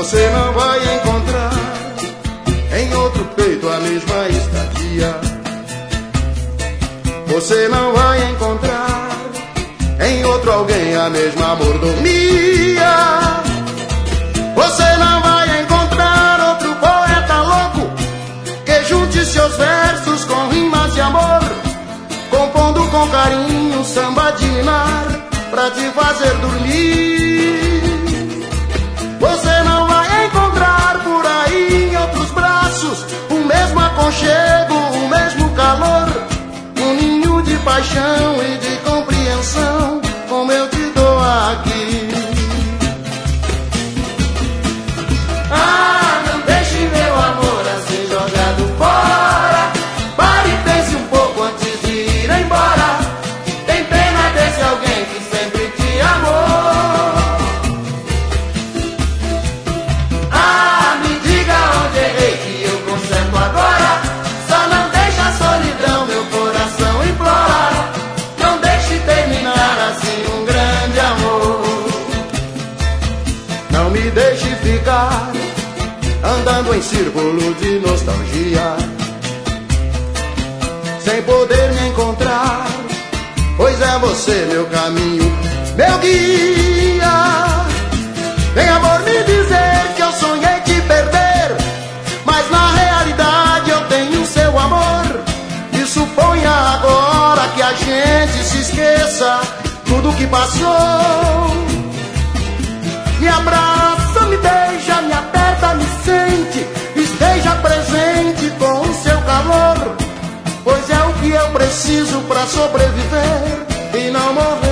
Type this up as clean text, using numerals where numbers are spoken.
Você não vai encontrar em outro peito a mesma estadia. Você não vai encontrar em outro alguém a mesma mordomia. Você não vai encontrar outro poeta louco que junte seus versos com rimas de amor, compondo com carinho samba de ninar pra te fazer dormir. Você não vai encontrar por aí em outros braços o mesmo aconchego, o mesmo calor, um ninho de paixão e de compreensão como eu te dou aqui. Ah, não deixe meu amor assim jogado fora. Pare e pense um pouco antes de ir embora. Tem pena desse alguém que sempre te amou. Ah, me diga onde errei que eu conserto agora. Só não deixe a solidão meu coração implora. Não deixe terminar assim um grande amor. Não me deixe ficar andando em círculo de nostalgia, sem poder me encontrar, pois é você meu caminho, meu guia. Vem amor me dizer que eu sonhei te perder, mas na realidade eu tenho seu amor. E suponha agora que a gente se esqueça tudo que passou. Me abraça, me beija, me aperta, me sente, esteja presente com o seu calor, pois é o que eu preciso pra sobreviver e não morrer.